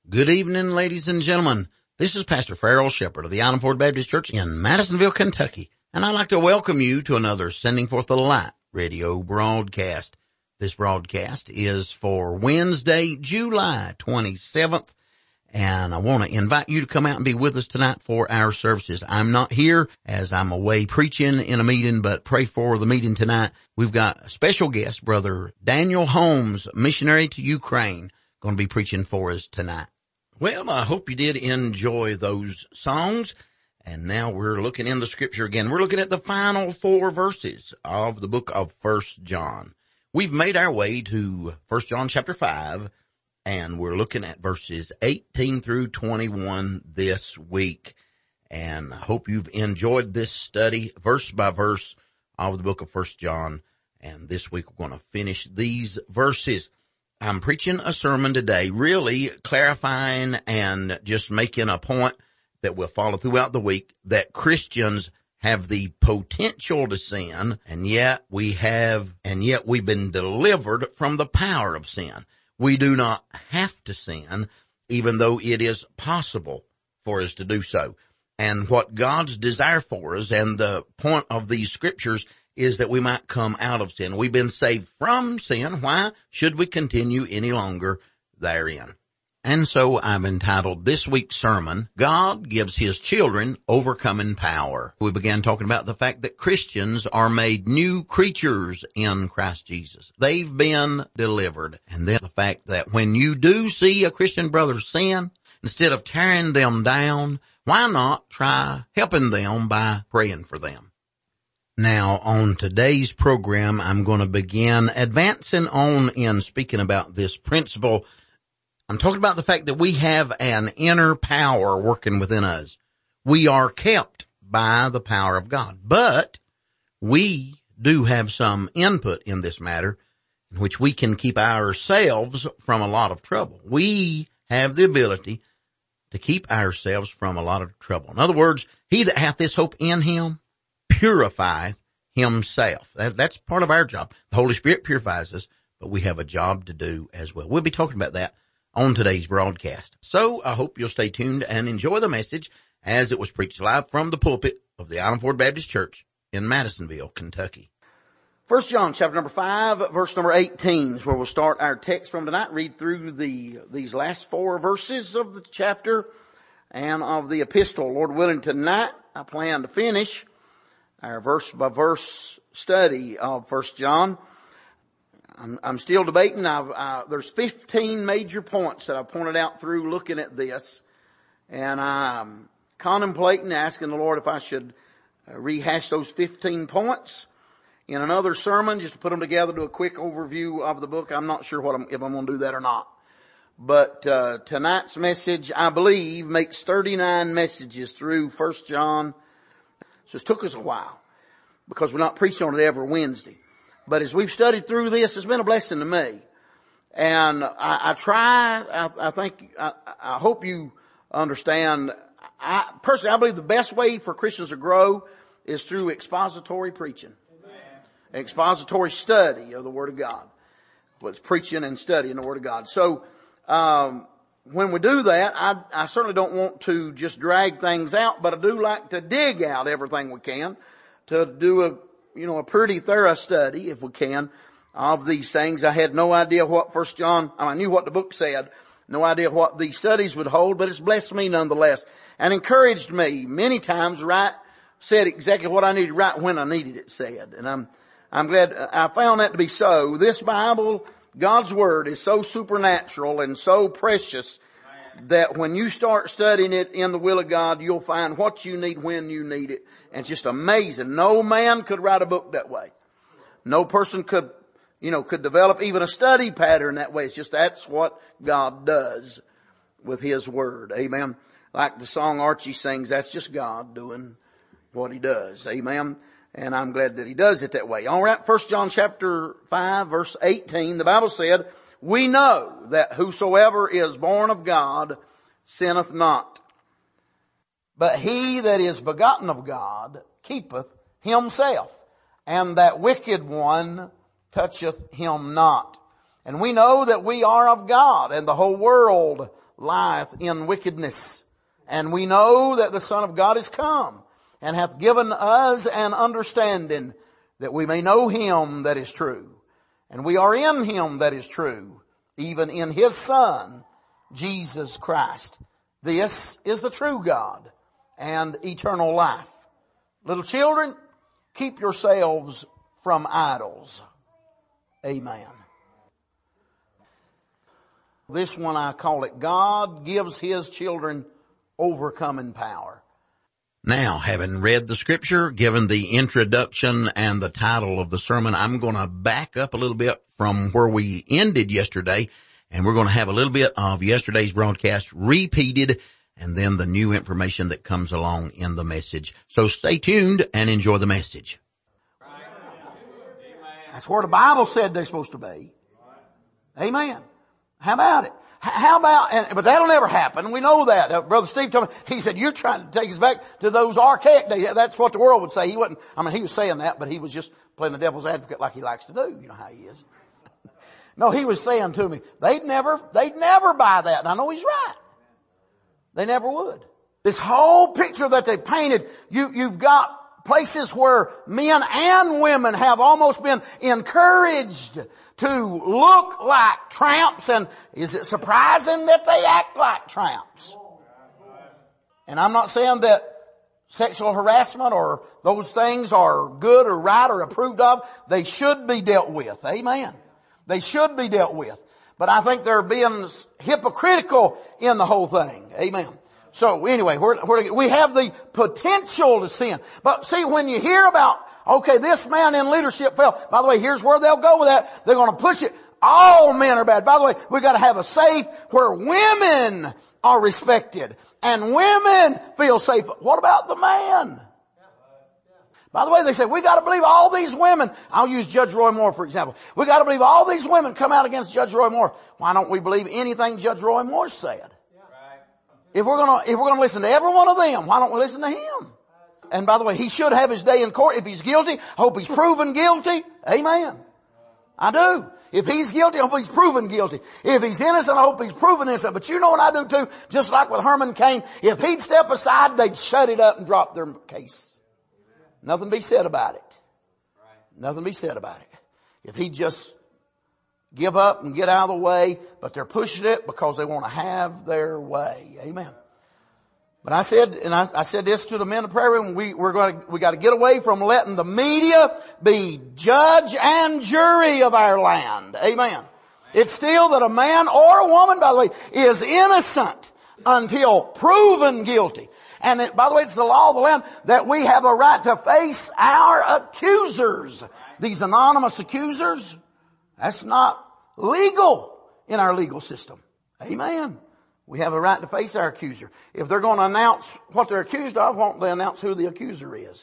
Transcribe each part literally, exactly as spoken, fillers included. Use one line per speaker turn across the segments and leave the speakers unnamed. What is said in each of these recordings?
Good evening, ladies and gentlemen. This is Pastor Farrell Shepherd of the Island Ford Baptist Church in Madisonville, Kentucky, and I'd like to welcome you to another Sending Forth the Light radio broadcast. This broadcast is for Wednesday, July twenty-seventh, and I want to invite you to come out and be with us tonight for our services. I'm not here as I'm away preaching in a meeting, but pray for the meeting tonight. We've got a special guest, Brother Daniel Holmes, missionary to Ukraine, going to be preaching for us tonight. Well, I hope you did enjoy those songs. And now we're looking in the scripture again. We're looking at the final four verses of the book of First John. We've made our way to First John chapter five, and we're looking at verses eighteen through twenty-one this week. And I hope you've enjoyed this study verse by verse of the book of First John. And this week we're going to finish these verses. I'm preaching a sermon today, really clarifying and just making a point that will follow throughout the week, that Christians have the potential to sin, and yet we have, and yet we've been delivered from the power of sin. We do not have to sin, even though it is possible for us to do so. And what God's desire for us, and the point of these scriptures, is that we might come out of sin. We've been saved from sin. Why should we continue any longer therein? And so I've entitled this week's sermon, God Gives His Children Overcoming Power. We began talking about the fact that Christians are made new creatures in Christ Jesus. They've been delivered. And then the fact that when you do see a Christian brother sin, instead of tearing them down, why not try helping them by praying for them? Now, on today's program, I'm going to begin advancing on in speaking about this principle. I'm talking about the fact that we have an inner power working within us. We are kept by the power of God, but we do have some input in this matter in which we can keep ourselves from a lot of trouble. We have the ability to keep ourselves from a lot of trouble. In other words, he that hath this hope in him purifieth himself. That, that's part of our job. The Holy Spirit purifies us, but we have a job to do as well. We'll be talking about that on today's broadcast. So I hope you'll stay tuned and enjoy the message as it was preached live from the pulpit of the Island Ford Baptist Church in Madisonville, Kentucky. First John chapter number five, verse number eighteen is where we'll start our text from tonight. Read through the these last four verses of the chapter and of the epistle. Lord willing, tonight I plan to finish our verse by verse study of First John. I'm, I'm still debating. I've, uh, there's fifteen major points that I pointed out through looking at this, and I'm contemplating asking the Lord if I should uh, rehash those fifteen points in another sermon, just to put them together, do a quick overview of the book. I'm not sure what I'm, if I'm going to do that or not. But uh, tonight's message, I believe, makes thirty-nine messages through First John. So it took us a while because we're not preaching on it every Wednesday. But as we've studied through this, it's been a blessing to me. And I, I try, I, I think, I, I hope you understand, I, personally, I believe the best way for Christians to grow is through expository preaching. Amen. Expository study of the Word of God. Well, it's preaching and studying the Word of God. So, um, when we do that, I, I certainly don't want to just drag things out, but I do like to dig out everything we can to do a, you know, a pretty thorough study, if we can, of these things. I had no idea what First John, I knew what the book said, no idea what these studies would hold, but it's blessed me nonetheless and encouraged me many times, right, said exactly what I needed right when I needed it said. And I'm, I'm glad I found that to be so. This Bible, God's Word, is so supernatural and so precious that when you start studying it in the will of God, you'll find what you need when you need it. And it's just amazing. No man could write a book that way. No person could, you know, could develop even a study pattern that way. It's just that's what God does with His Word. Amen. Like the song Archie sings, that's just God doing what He does. Amen. And I'm glad that He does it that way. All right. First John chapter five, verse eighteen, the Bible said, we know that whosoever is born of God sinneth not. But he that is begotten of God keepeth himself, and that wicked one toucheth him not. And we know that we are of God, and the whole world
lieth in wickedness. And we know that the Son of God is come and hath given us an understanding that we may know him that is true. And we are in him that is true, even in his Son, Jesus Christ. This is the true God and eternal life. Little children, keep yourselves from idols. Amen. This one I call it, God gives his children overcoming power.
Now, having read the scripture, given the introduction and the title of the sermon, I'm going to back up a little bit from where we ended yesterday, and we're going to have a little bit of yesterday's broadcast repeated, and then the new information that comes along in the message. So stay tuned and enjoy the message.
That's where the Bible said they're supposed to be. Amen. How about it? How about, and, but that'll never happen. We know that. Uh, Brother Steve told me, he said, you're trying to take us back to those archaic days. That's what the world would say. He wasn't, I mean, he was saying that, but he was just playing the devil's advocate like he likes to do. You know how he is. No, he was saying to me, they'd never, they'd never buy that. And I know he's right. They never would. This whole picture that they painted, you, you've got places where men and women have almost been encouraged to look like tramps, and is it surprising that they act like tramps? And I'm not saying that sexual harassment or those things are good or right or approved of. They should be dealt with. Amen. They should be dealt with. But I think they're being hypocritical in the whole thing. Amen. So anyway, we're, we're, we have the potential to sin. But see, when you hear about, okay, this man in leadership fell. By the way, here's where they'll go with that. They're going to push it. All men are bad. By the way, we've got to have a safe where women are respected and women feel safe. What about the man? By the way, they say, we got to believe all these women. I'll use Judge Roy Moore, for example. We got to believe all these women come out against Judge Roy Moore. Why don't we believe anything Judge Roy Moore said? If we're gonna, if we're gonna listen to every one of them, why don't we listen to him? And by the way, he should have his day in court. If he's guilty, I hope he's proven guilty. Amen. I do. If he's guilty, I hope he's proven guilty. If he's innocent, I hope he's proven innocent. But you know what I do too? Just like with Herman Cain, if he'd step aside, they'd shut it up and drop their case. Nothing be said about it. Nothing be said about it. If he'd just give up and get out of the way, but they're pushing it because they want to have their way. Amen. But I said, and I, I said this to the men of the prayer room, we, we're going to, we got to get away from letting the media be judge and jury of our land. Amen. It's still that a man or a woman, by the way, is innocent until proven guilty. And it, by the way, it's the law of the land that we have a right to face our accusers. These anonymous accusers, that's not legal in our legal system. Amen. We have a right to face our accuser. If they're going to announce what they're accused of, won't they announce who the accuser is?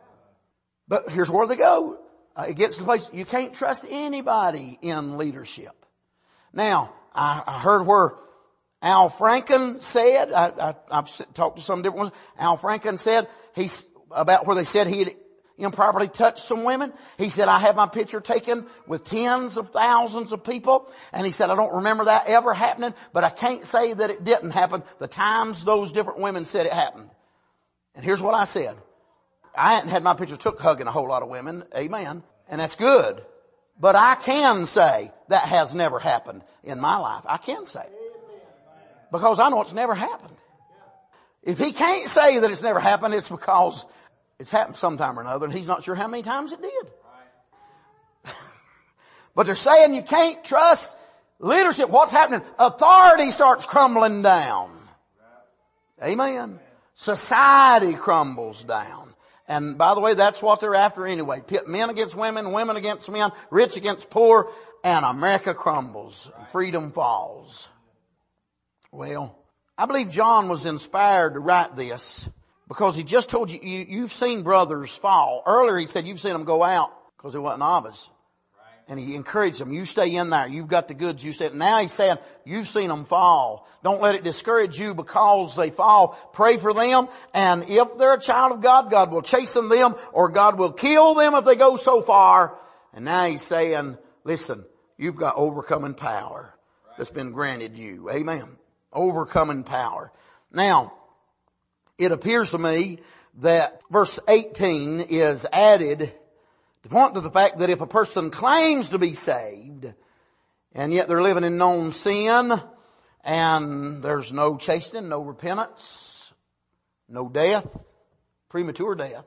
But here's where they go. Uh, it gets to the place you can't trust anybody in leadership. Now, I, I heard where Al Franken said, I, I, I've talked to some different ones. Al Franken said, he's about where they said he had improperly touched some women. He said, I had my picture taken with tens of thousands of people. And he said, I don't remember that ever happening, but I can't say that it didn't happen the times those different women said it happened. And here's what I said. I hadn't had my picture took hugging a whole lot of women. Amen. And that's good. But I can say that has never happened in my life. I can say it. Because I know it's never happened. If he can't say that it's never happened, it's because it's happened sometime or another, and he's not sure how many times it did. But they're saying you can't trust leadership. What's happening? Authority starts crumbling down. Amen. Society crumbles down. And by the way, that's what they're after anyway. Pit men against women, women against men, rich against poor, and America crumbles. Freedom falls. Well, I believe John was inspired to write this because he just told you, you you've seen brothers fall. Earlier he said you've seen them go out because they wasn't of us. And he encouraged them, you stay in there. You've got the goods. You said, now he's saying, you've seen them fall. Don't let it discourage you because they fall. Pray for them. And if they're a child of God, God will chasten them or God will kill them if they go so far. And now he's saying, listen, you've got overcoming power that's been granted you. Amen. Overcoming power. Now, it appears to me that verse eighteen is added to point to the fact that if a person claims to be saved, and yet they're living in known sin, and there's no chastening, no repentance, no death, premature death,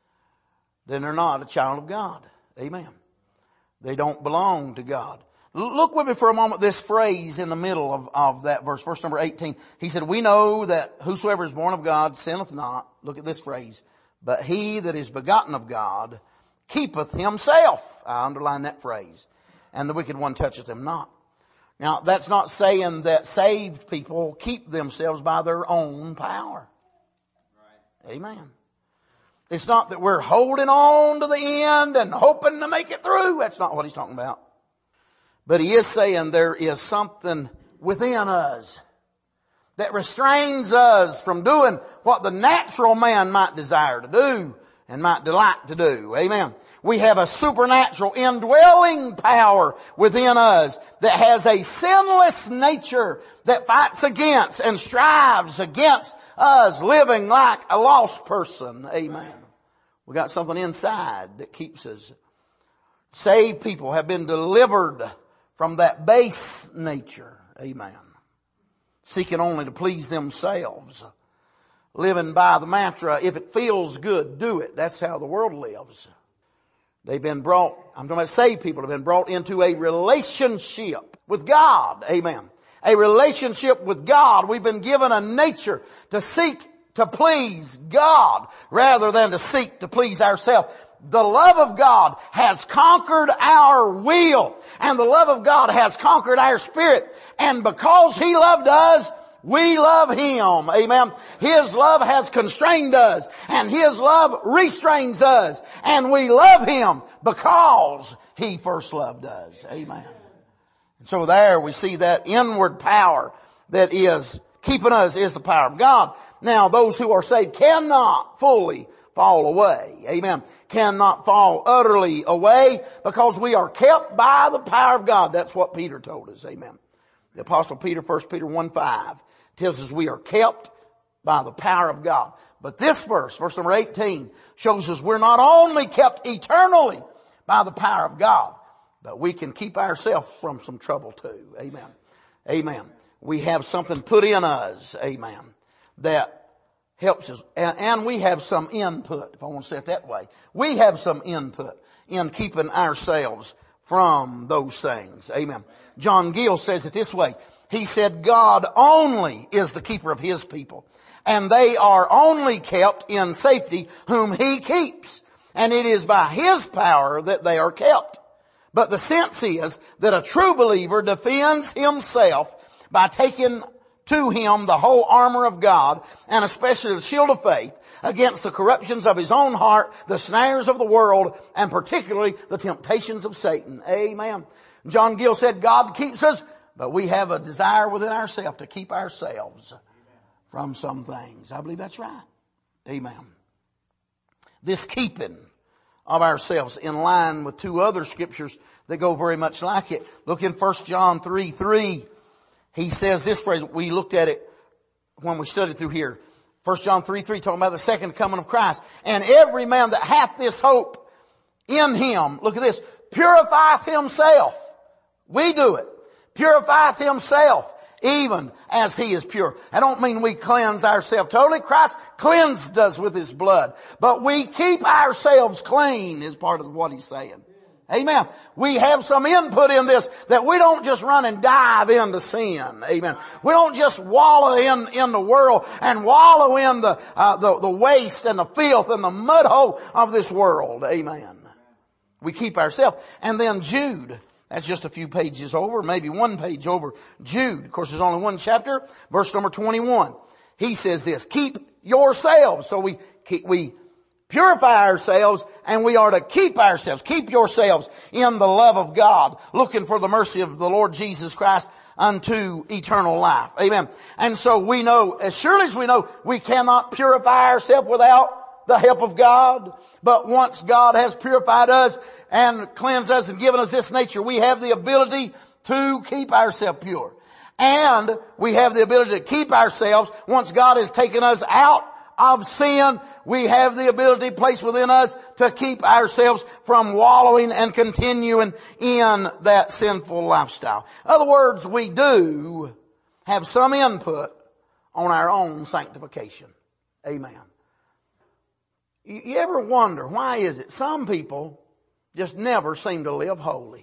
then they're not a child of God. Amen. They don't belong to God. Look with me for a moment this phrase in the middle of, of that verse, verse number eighteen. He said, we know that whosoever is born of God sinneth not. Look at this phrase. But he that is begotten of God keepeth himself. I underline that phrase. And the wicked one toucheth him not. Now, that's not saying that saved people keep themselves by their own power. Right. Amen. It's not that we're holding on to the end and hoping to make it through. That's not what he's talking about. But he is saying there is something within us that restrains us from doing what the natural man might desire to do and might delight to do. Amen. We have a supernatural indwelling power within us that has a sinless nature that fights against and strives against us living like a lost person. Amen. We got something inside that keeps us. Saved people have been delivered from that base nature. Amen. Seeking only to please themselves. Living by the mantra, if it feels good, do it. That's how the world lives. They've been brought, I'm talking about saved people, have been brought into a relationship with God. Amen. A relationship with God. We've been given a nature to seek to please God rather than to seek to please ourselves. The love of God has conquered our will, and the love of God has conquered our spirit. And because He loved us, we love Him. Amen. His love has constrained us, and His love restrains us, and we love Him because He first loved us. Amen. And so there we see that inward power that is keeping us is the power of God. Now, those who are saved cannot fully fall away. Amen. Cannot fall utterly away because we are kept by the power of God. That's what Peter told us. Amen. The Apostle Peter, First Peter one five, tells us we are kept by the power of God. But this verse, verse number eighteen, shows us we're not only kept eternally by the power of God, but we can keep ourselves from some trouble too. Amen. Amen. We have something put in us. Amen. That helps us. And, and we have some input, if I want to say it that way. We have some input in keeping ourselves from those things. Amen. John Gill says it this way. He said, God only is the keeper of His people, and they are only kept in safety whom He keeps. And it is by His power that they are kept. But the sense is that a true believer defends himself by taking to him the whole armor of God, and especially the shield of faith, against the corruptions of his own heart, the snares of the world, and particularly the temptations of Satan. Amen. John Gill said, God keeps us, but we have a desire within ourselves to keep ourselves from some things. I believe that's right. Amen. This keeping of ourselves in line with two other scriptures that go very much like it. Look in First John three three. He says this phrase, we looked at it when we studied through here. First John three three, talking about the second coming of Christ. And every man that hath this hope in Him, look at this, purifieth himself. We do it. Purifieth himself, even as He is pure. I don't mean we cleanse ourselves totally. Christ cleansed us with His blood. But we keep ourselves clean is part of what He's saying. Amen. We have some input in this that we don't just run and dive into sin. Amen. We don't just wallow in, in the world and wallow in the, uh, the, the waste and the filth and the mud hole of this world. Amen. We keep ourselves. And then Jude, that's just a few pages over, maybe one page over. Jude, of course there's only one chapter, verse number twenty-one. He says this, keep yourselves. So we keep, we purify ourselves, and we are to keep ourselves. Keep yourselves in the love of God, looking for the mercy of the Lord Jesus Christ unto eternal life. Amen. And so we know, as surely as we know, we cannot purify ourselves without the help of God. But once God has purified us and cleansed us and given us this nature, we have the ability to keep ourselves pure. And we have the ability to keep ourselves. Once God has taken us out of sin, we have the ability placed within us to keep ourselves from wallowing and continuing in that sinful lifestyle. In other words, we do have some input on our own sanctification. Amen. You, you ever wonder, why is it some people just never seem to live holy?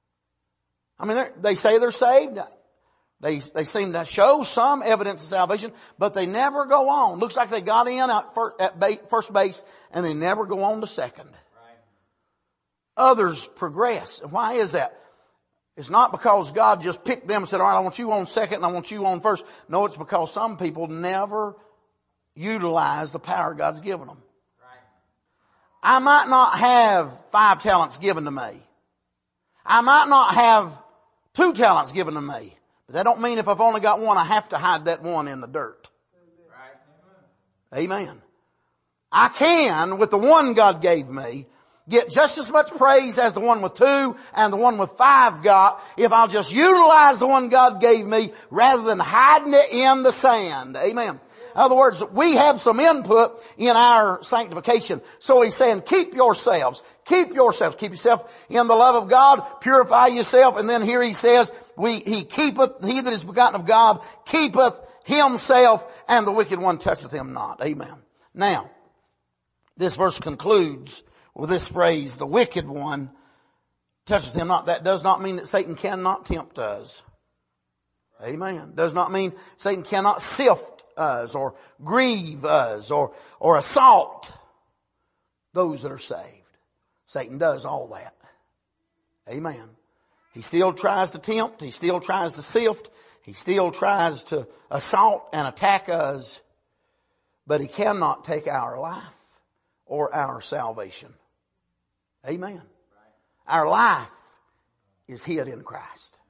I mean, they say they're saved. They, they seem to show some evidence of salvation, but they never go on. Looks like they got in at first, at base, first base and they never go on to second. Right. Others progress. Why is that? It's not because God just picked them and said, all right, I want you on second and I want you on first. No, it's because some people never utilize the power God's given them. Right. I might not have five talents given to me. I might not have two talents given to me. But that don't mean if I've only got one, I have to hide that one in the dirt. Right. Amen. I can, with the one God gave me, get just as much praise as the one with two and the one with five got if I'll just utilize the one God gave me rather than hiding it in the sand. Amen. In other words, we have some input in our sanctification. So he's saying, keep yourselves, keep yourselves, keep yourself in the love of God, purify yourself. And then here he says, we, he keepeth, he that is begotten of God, keepeth himself, and the wicked one toucheth him not. Amen. Now, this verse concludes with this phrase, the wicked one toucheth him not. That does not mean that Satan cannot tempt us. Amen. Does not mean Satan cannot sift us or grieve us or, or assault those that are saved. Satan does all that. Amen. He still tries to tempt. He still tries to sift. He still tries to assault and attack us. But he cannot take our life or our salvation. Amen. Our life is hid in Christ.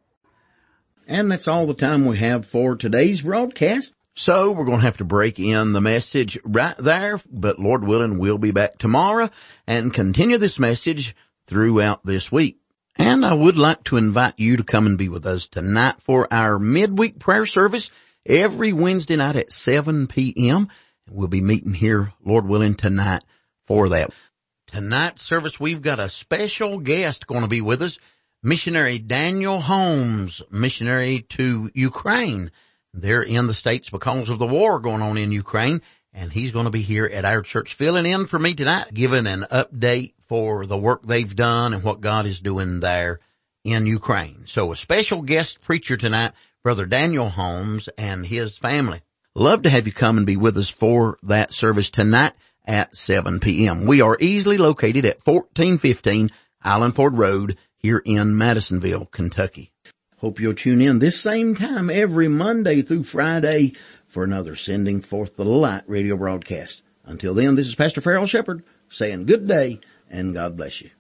And that's all the time we have for today's broadcast. So we're going to have to break in the message right there, but Lord willing, we'll be back tomorrow and continue this message throughout this week. And I would like to invite you to come and be with us tonight for our midweek prayer service every Wednesday night at seven p.m. We'll be meeting here, Lord willing, tonight for that. Tonight's service, we've got a special guest going to be with us, missionary Daniel Holmes, missionary to Ukraine. They're in the States because of the war going on in Ukraine, and he's going to be here at our church filling in for me tonight, giving an update for the work they've done and what God is doing there in Ukraine. So a special guest preacher tonight, Brother Daniel Holmes and his family. Love to have you come and be with us for that service tonight at seven p.m. We are easily located at fourteen fifteen Island Ford Road here in Madisonville, Kentucky. Hope you'll tune in this same time every Monday through Friday for another Sending Forth the Light radio broadcast. Until then, this is Pastor Farrell Shepherd saying good day and God bless you.